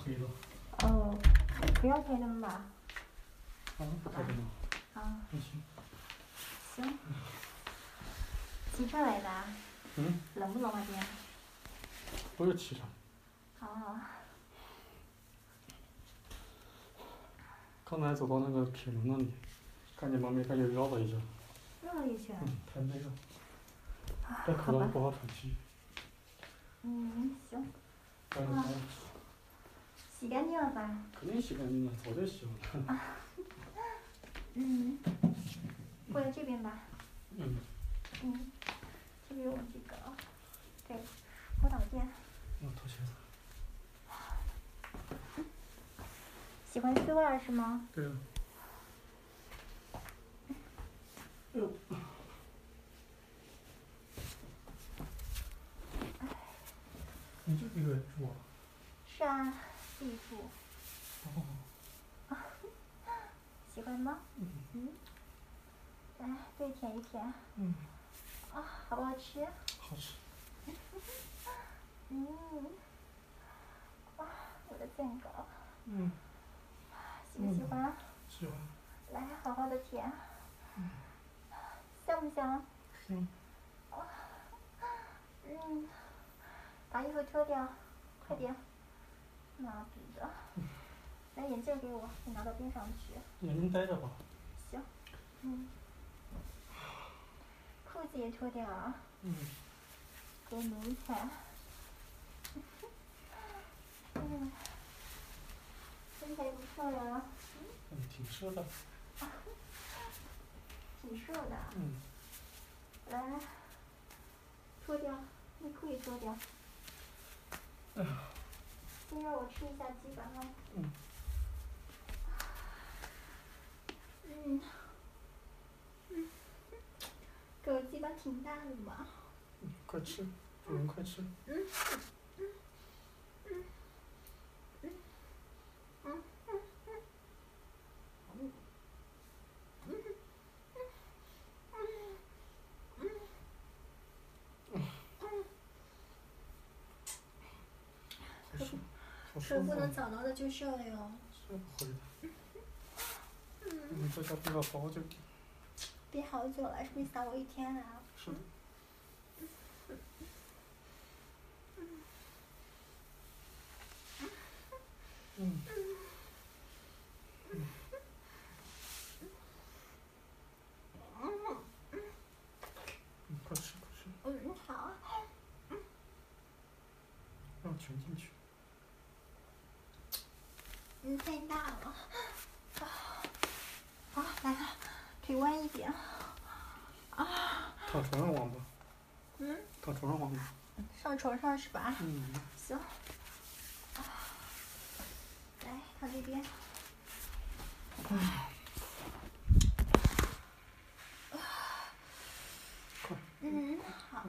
可以了。 哦，不要开灯吧？ 不开灯了。 啊。 行。 行。骑车来的？冷不冷那边？ 不是骑车。 哦。 刚才走到那个铁门那里，看见旁边它就绕了一圈。 绕了一圈。 太累了。戴口罩不好喘气。 行。 啊。 洗干净了吧？ 肯定洗干净了，早就洗了。 过来这边吧。这边有这个，对，辅导垫。 脱鞋子。 喜欢丝袜是吗？ 对啊。哎呦。你这个住啊？ 是啊，自己住。喜欢吗？来，对，舔一舔。好不好吃？ 好吃。 哇，我的蛋糕。喜不喜欢？ 喜欢。 来，好好的舔。香不香？ 香。 把衣服脱掉，快点。妈逼的。来，眼镜给我，你拿到边上去。 眼镜戴着吧。 行。裤子也脱掉啊。给我撸一下。身材不错呀。 挺瘦的。 挺瘦的。来，脱掉，内裤也脱掉。先让我吃一下鸡吧。给我鸡巴挺大的嘛。 快吃，主人快吃。 可不能早挠的就瘦了哟。 是不会的。你在家憋了好久。 憋好久了，是不是想我一天啊？ 是的。快吃快吃。 好。 让全进去。 太大了。来了，腿弯一点。 躺床上玩吧。躺床上玩吧。 上床上是吧？行。来，躺这边。好。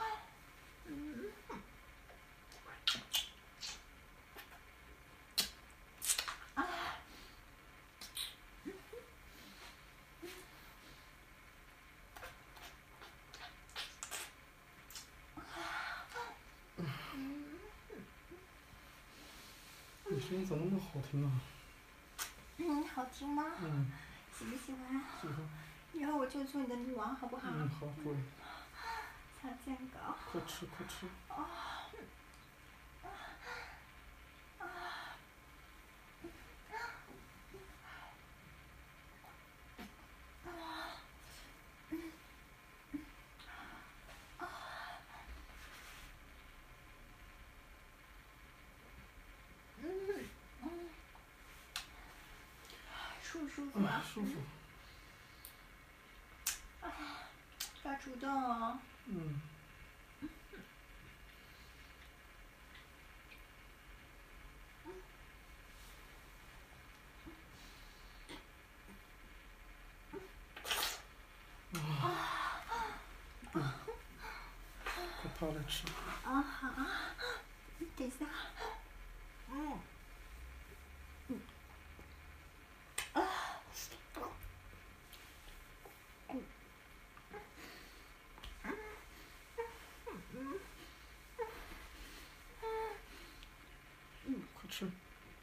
你声音怎么那么好听啊？ 好听吗？喜不喜欢？ 喜欢。 以后我就做你的女王，好不好？ 好，做。 小蛋糕。 快吃快吃。 舒不舒服啊？ 舒服。 要主动哦。 快趴来吃。 好。等一下。 快吃。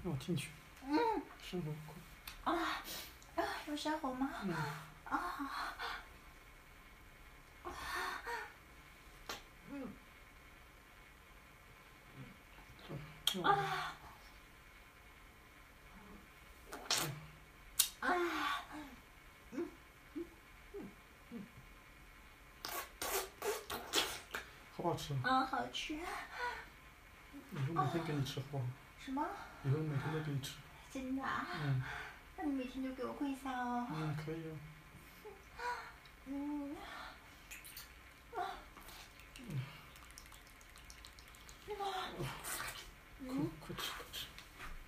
让我进去。生活快。 有生活吗？ 好不好吃？ 好吃。 以后每天给你吃好不好？ 什么？ 以后每天都给你吃。 真的啊？那你每天都给我跪下哦。 可以啊。快吃快吃。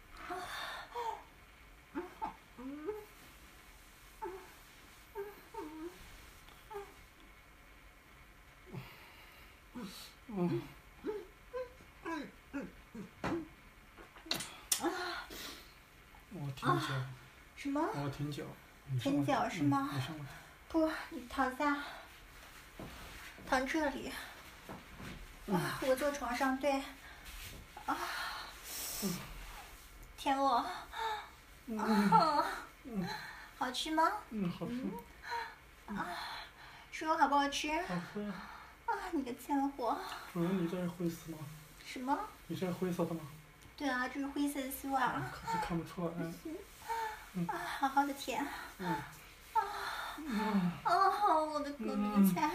我舔脚。 什么？ 我舔脚。 舔脚是吗？ 你上来。 不，你躺下，躺这里。我坐床上，对。舔我。好吃吗？ 好吃。 说好不好吃？ 好吃。 你个贱货！ 主人，你这是灰丝吗？ 什么？ 你这是灰色的吗？ 对啊，这是灰色的丝袜。 可是看不出来。 好好的舔。我的隔壁菜。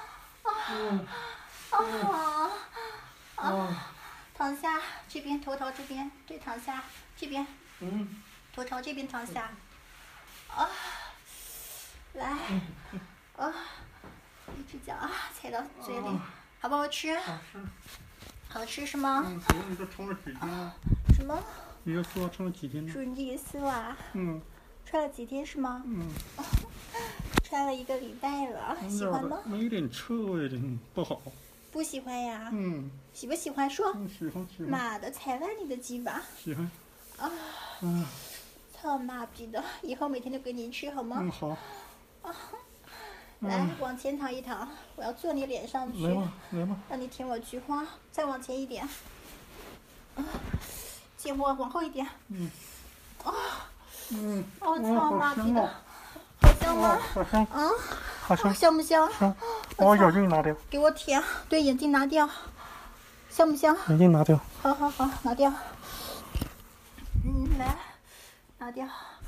躺下，这边头朝这边，对，躺下，这边。头朝这边躺下。来。一只脚踩到嘴里，好不好吃？ 好吃。 好吃是吗？ 主人，你这穿了几天了？ 什么？ 你这丝袜穿了几天了？ 主人，这个丝袜。穿了几天是吗？穿了1个礼拜了，喜欢吗？ 有点臭味，不好。 不喜欢呀？喜不喜欢说？ 喜欢。 妈的，踩烂你的鸡巴！ 喜欢。 操妈逼的！以后每天都给你吃好吗？ 好。 来，往前躺一躺，我要坐你脸上去。 来吧。 让你舔我菊花，再往前一点。芥末往后一点。操妈逼的！好香吗？ 好香。好香。 香不香？ 香。把眼镜拿掉。 给我舔，对，眼镜拿掉。香不香？ 眼镜拿掉。 好，拿掉。来，拿掉。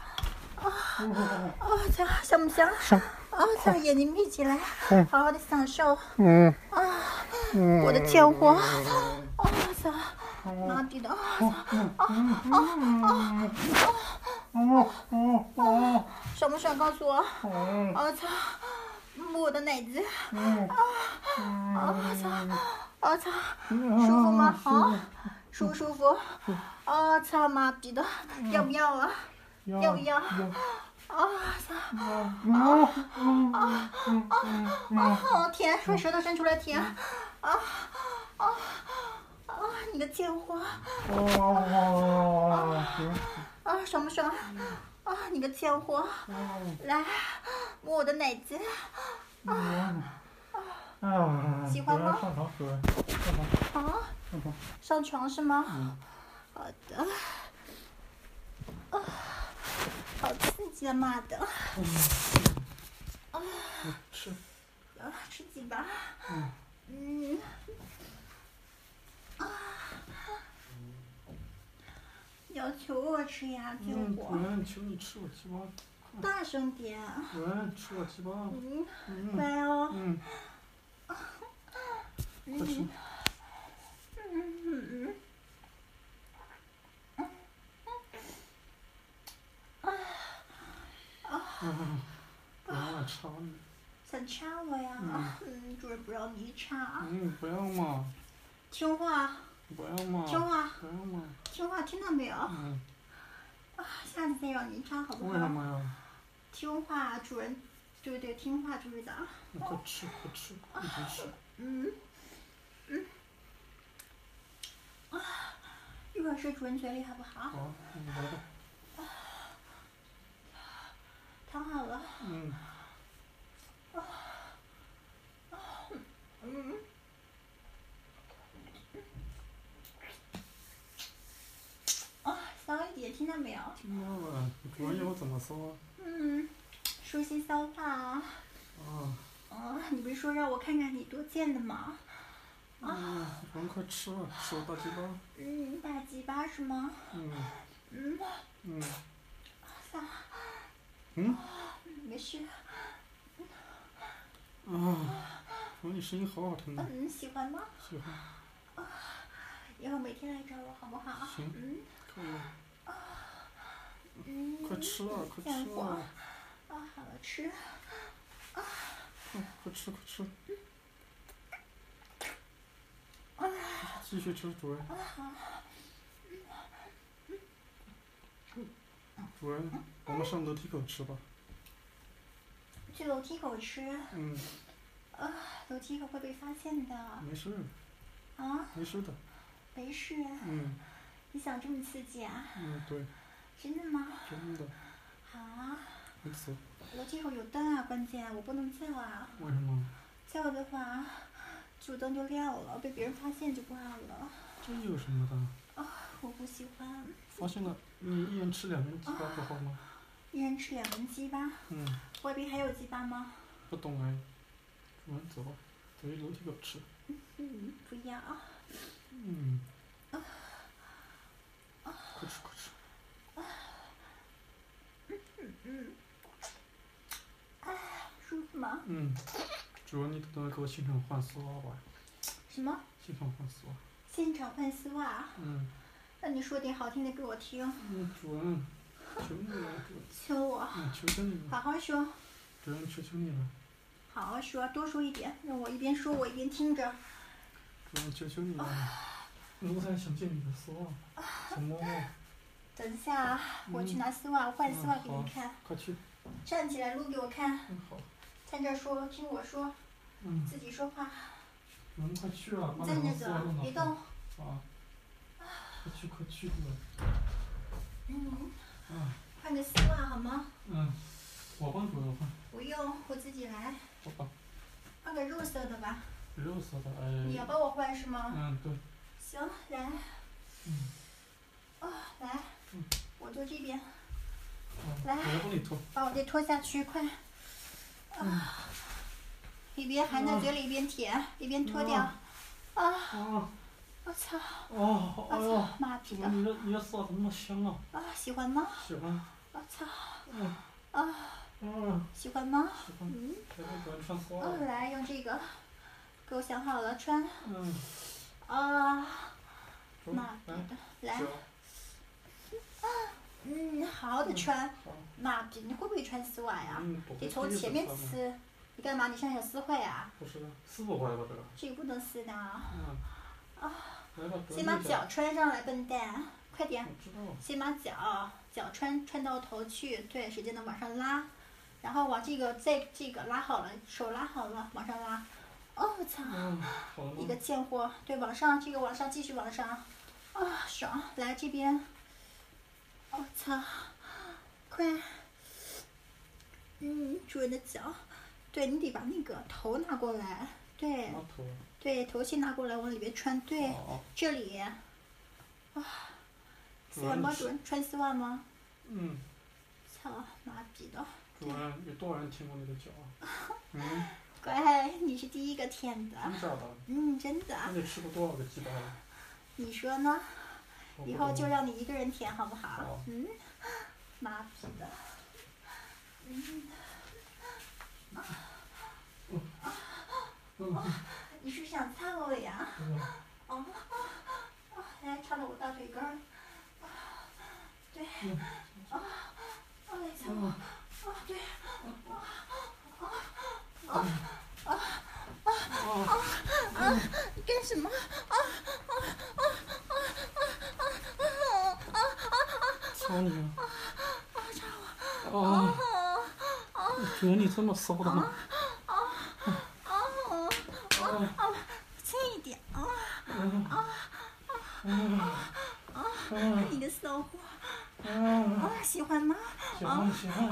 操，香不香？ 香。 操，眼睛闭起来，好好的享受。我的贱货。操，妈逼的！爽不爽？告诉我。操，摸我的奶子。操，舒服吗？舒不舒服？操妈逼的，要不要啊？要不要？舔，把舌头伸出来舔。你个贱货！爽不爽？你个贱货！来，摸我的奶子。喜欢吗？ 上床，主人。 上床是吗？好的。好刺激啊！妈的！ 吃。 吃几把？要求我吃呀，救我！ 主人，求你吃我鸡巴。 大声点。 主人，吃我鸡巴。 乖哦。 快吃。不要插你。 想插我呀？主人不让你插。 不要嘛。 听话。 不要嘛。 听话。 不要嘛。 听话，听到没有？下次再让你插好不好？ 为什么呀？ 听话，主人。对，听话就是的。 快吃，快吃，一直吃。 一会儿睡主人嘴里好不好？ 好，来吧。 躺好了。香一听到没有？ 听到了，主人要我怎么说啊？ 说些骚话啊。你不是说让我看看你多贱的吗？ 主人快吃了，吃我大鸡巴。 大鸡巴是吗？没事。 主人你声音好好听啊。 喜欢吗？ 喜欢。 以后每天来找我好不好？ 行。可以。快吃啊！快吃啊！ 好了，吃。 快吃快吃。继续吃，主人。主人，我们上楼梯口吃吧。 去楼梯口吃？楼梯口会被发现的。 没事。没事的。 没事。你想这么刺激啊？ 对。 真的吗？ 真的。没事。 楼梯口有灯啊，关键我不能叫啊。 为什么？ 叫的话，主灯就亮了，被别人发现就挂了。 这有什么的？ 我不喜欢。 发现了，你一人吃2根鸡巴不好吗？ 一人吃2根鸡巴？外边还有鸡巴吗？ 不懂哎。主人走吧，走去楼梯口吃。 不要。 快吃快吃。 舒服吗？ 主人，你等会给我现场换丝袜吧。 什么？ 现场换丝袜。 现场换丝袜？那你说点好听的给我听。 主人，求你了， 求我？ 求求你了。 好好说。 主人，求求你了。 好好说，多说一点，让我一边说我一边听着。 主人，求求你了。奴才想见你的丝袜，想摸摸。 等一下，我去拿丝袜，我换丝袜给你看。 快去。 站起来，撸给我看。 好。 在这儿说，听我说。自己说话。 快去啊！ 站着走，别动。 快去快去的。 换个丝袜好吗？ 我帮主人换。 不用，我自己来。 好吧。 换个肉色的吧。 肉色的， 你要帮我换是吗？ 对。 行，来。来。我坐这边。来。 我来帮你脱。 把我这脱下去，快。一边含在嘴里，一边舔，一边脱掉。我操！妈逼的！ 你的丝袜怎么那么香啊？ 喜欢吗？ 喜欢。 我操！喜欢吗？ 喜欢。给我主人穿丝袜。 来，用这个。给我想好了，穿。妈逼的，来。好好的穿。妈逼，你会不会穿丝袜呀？得从前面撕。你干嘛？你像小撕坏啊？ 不是的，撕不坏吧这个？ 这个不能撕的。 来吧， 先把脚穿上来，笨蛋，快点。 我知道。 先把脚穿到头去，对，使劲的往上拉，然后往这个拉好了，手拉好了，往上拉。我操！你个贱货，对，往上，这个往上，继续往上。爽！来这边。我操！快！主人的脚。对，你得把那个头拿过来，对，对，头先拿过来，往里边穿，对，这里，喜欢帮主人穿丝袜吗？操，妈逼的！ 主人，有多少人舔过你的脚啊？ 乖，你是第一个舔的。 真的？ 真的。 那你吃过多少个鸡巴了？ 你说呢？以后就让你一个人舔好不好？妈逼的。你是想擦我呀？来，插到我大腿根儿。对。来擦我。对。你干什么？ 操你啊！ 插我。 主人，你这么骚的吗？ 轻一点。你个骚货。喜欢吗？ 喜欢喜欢。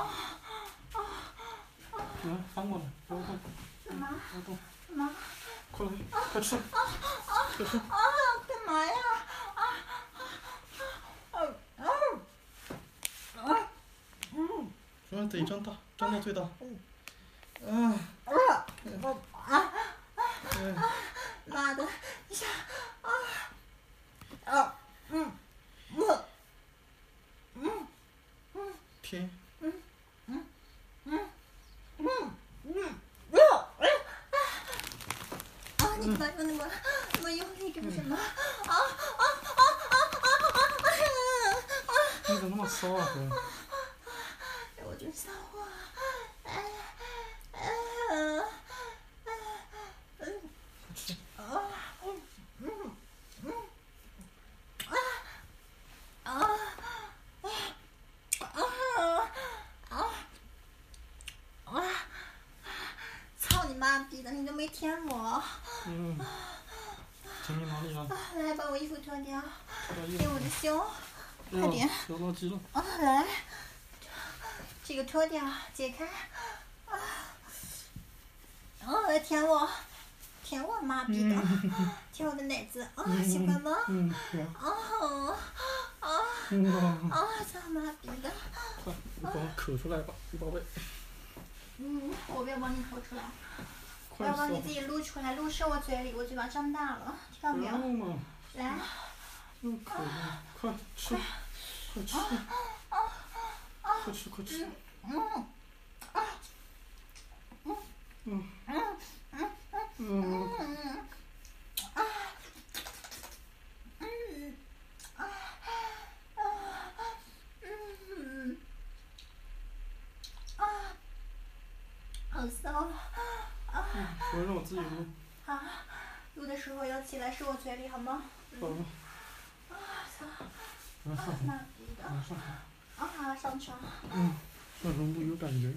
来，翻过来，不要动。 干嘛？ 不要动。 干嘛？ 快来，快吃，快吃。 干嘛呀？ 说得张大，张到最大。 妈的，一下， 甜。 你干嘛那么用力干什么？ 你怎么那么骚啊，哥？ 我真骚啊！ 吃。 操你妈逼的！你都没舔我。 舔你哪里了？ 来，把我衣服脱掉， 脱掉衣服。 舔我的胸，快点。 要垃圾了。 来，这个脱掉，解开。来舔我，舔我妈逼的，舔我的奶子，喜欢吗？操妈逼的！ 快，你帮我抠出来吧，宝贝。 我不要帮你抠出来，我快要帮你自己撸出来，撸是我嘴里，我嘴巴张大了，听到没有？ 嘛。 来。 又渴了，快吃，快吃，快吃，快吃。 好骚我让我自己撸。 撸的时候要起来是我嘴里好吗？ 好了。 操！ 来上妈逼的！ 上床。 上床。 上床不有感觉。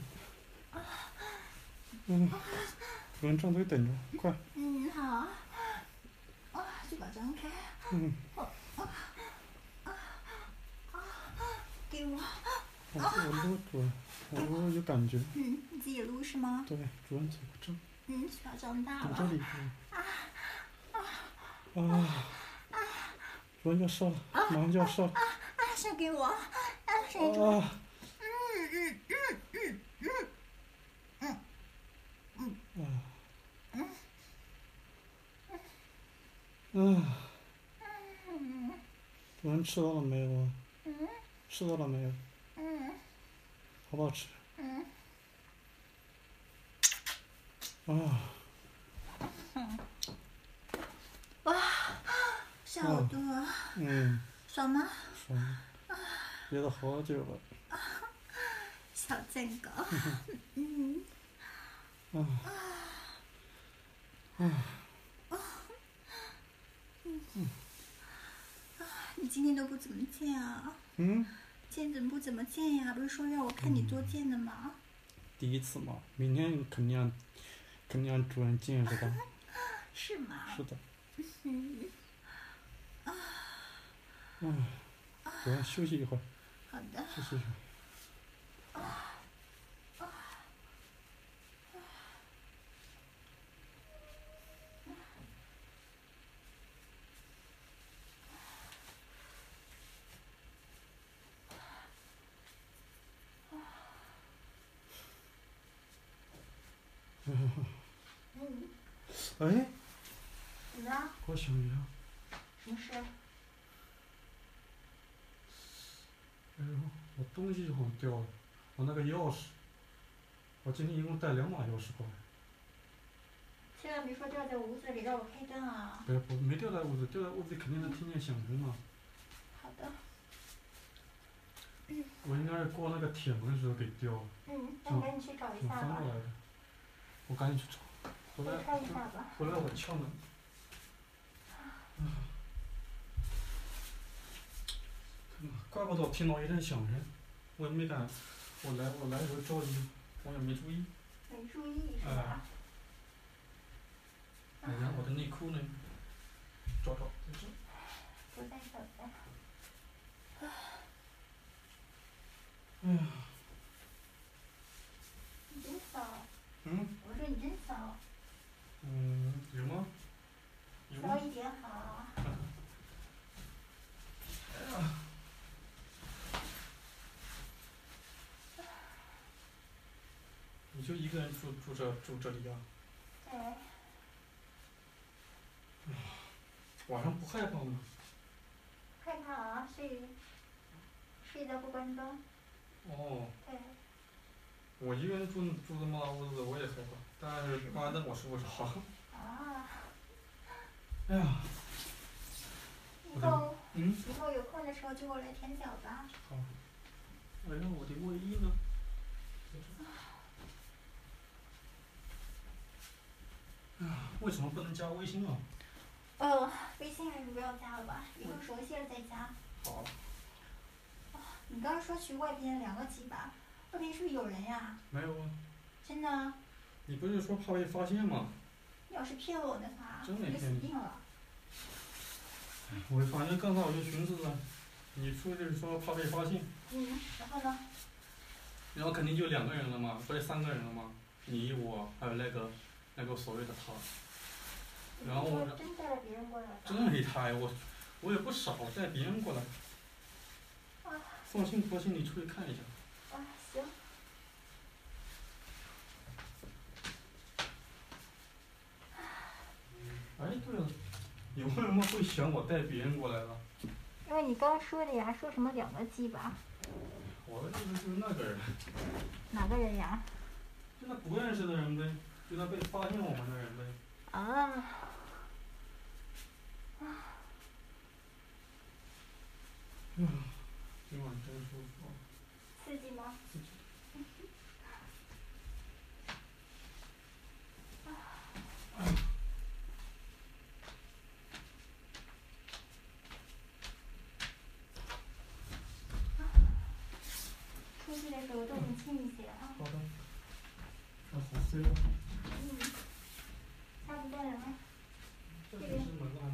主人张嘴等着，快。 好。嘴巴张开。给我。 我撸主人，我撸有感觉。 你自己撸是吗？ 对，主人嘴巴张。 嘴巴张大了。 等这里。主人要射了，马上就要射了。 射给我，射给我。 主人吃到了没有啊？吃到了没有？好不好吃？ 哇，下好多。爽吗？ 爽。憋了好久了。 小贱狗。你今天都不怎么贱啊？今天怎么不怎么贱呀？不是说让我看你多贱的吗？ 第一次嘛，明天肯定让主人见识到。 是吗？ 是的。主人休息一会儿。 好的。 休息一会儿。哎。 怎么了？ 我想一下。 什么事？ 我东西好像掉了，我那个钥匙，我今天一共带2把钥匙过来。 千万别说掉在屋子里，让我开灯啊！ 不，没掉在屋子，掉在屋子里肯定能听见响声嘛。 好的。 我应该是过那个铁门的时候给掉了。 那你赶紧去找一下吧。 翻过来的。我赶紧去找。回来我敲门。怪不得我听到一阵响声，我也没敢，我来的时候着急，我也没注意。 没注意是吧？ 哎呀，我的内裤呢？找，在这。 不在手的。你真骚。我说你真骚。 有吗？ 就一个人住这里啊？ 对。 晚上不害怕吗？ 害怕啊，睡觉不关灯。 哦。 对。 我一个人住这么大屋子，我也害怕，但是关灯我睡不着。 啊。 哎呀。 以后有空的时候就过来舔脚吧。 好。哎呀，我的卫衣呢？为什么不能加微信啊？ 微信还是不要加了吧，以后熟悉了再加。 好。 你刚刚说去外边2个G吧？外边是不是有人呀？ 没有啊。 真的？ 你不是说怕被发现吗？ 要是骗我的话， 真没我就死定了。 我反正刚才我就寻思着，你出去说怕被发现。 然后呢？ 然后肯定就2个人了嘛，不是3个人了吗？你我还有那个所谓的他。然后我真带了别人过来的。 真没带，我也不少带别人过来。放心，你出去看一下。 行。 哎，对了，你为什么会想我带别人过来了？ 因为你刚说的呀，说什么2个G吧？ 我的意思就是那个人。 哪个人呀？ 就那不认识的人呗，就那被发现我们的人呗。 啊。 今晚真舒服。 刺激吗？ 刺激。 出去的时候动静轻一些啊。 好的。这好黑啊。 差不多了吗？ 这是门啊。